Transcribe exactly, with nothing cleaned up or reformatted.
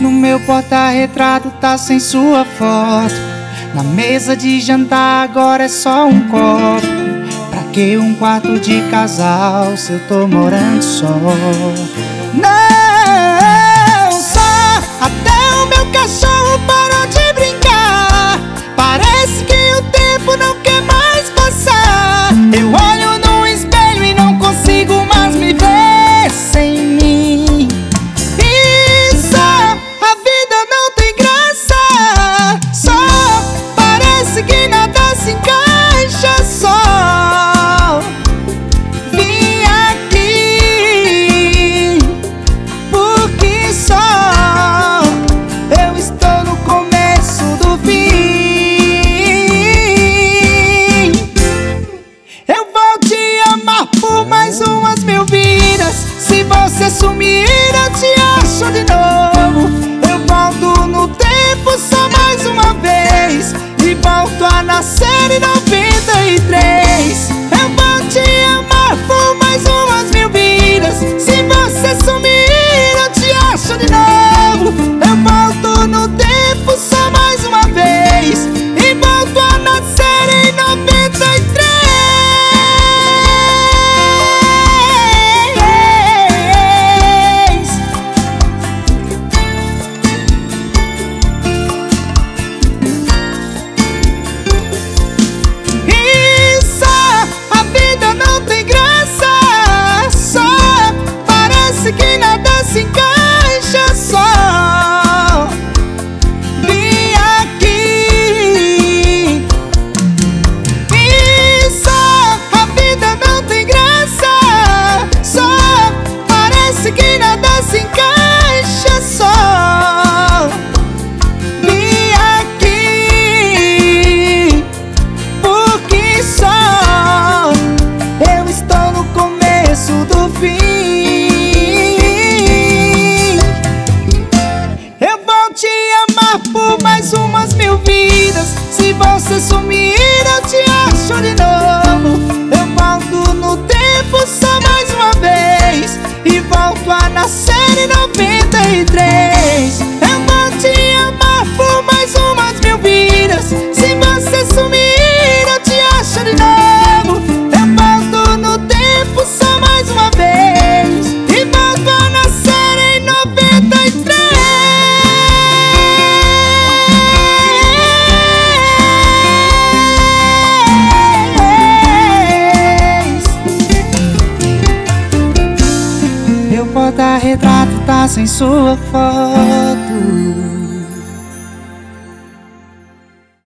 No meu porta-retrato tá sem sua foto. Na mesa de jantar agora é só um copo. Pra que um quarto de casal se eu tô morando só? Não, só até o meu cachorro parou de brincar. Parece que o tempo não quer mais passar. Eu olho no espelho e não consigo mais me ver sem mim. E só a vida não tem graça. Só parece que nada se encaixa. Só vim aqui porque só eu estou no começo do fim. Eu vou te amar por mais umas mil vidas. Se você sumir eu te acho de novo. Eu volto no tempo só mais uma vez e volto a nascer em noventa e três. Eu vou te amar por mais umas mil vidas. Se você sumir eu te acho de novo. Eu volto no tempo só mais uma vez e volto a nascer em noventa e três. Que nada se encaixa. Só vim aqui e só a vida não tem graça. Só parece que nada se encaixa. Só vim aqui porque só eu estou no começo do fim. Por mais umas mil vidas. Se você sumir eu te acho de novo. Eu volto no tempo só mais uma vez e volto a nascer em noventa e três. Eu vou te amar por mais umas mil vidas. Se você sumir eu te acho de novo. Eu volto no tempo só mais uma vez e volto a nascer em noventa e três. Meu porta-retrato tá sem sua foto.